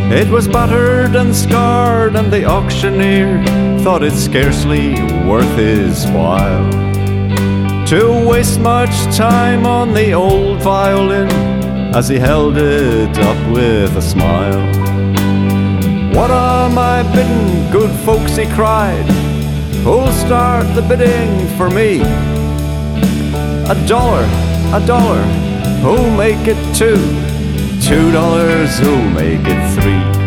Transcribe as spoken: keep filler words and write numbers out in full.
It was battered and scarred, and the auctioneer thought it scarcely worth his while to waste much time on the old violin as he held it up with a smile. What am I bidding, good folks, he cried, who'll start the bidding for me? A dollar, a dollar, who'll make it two? Two dollars, who'll make it three?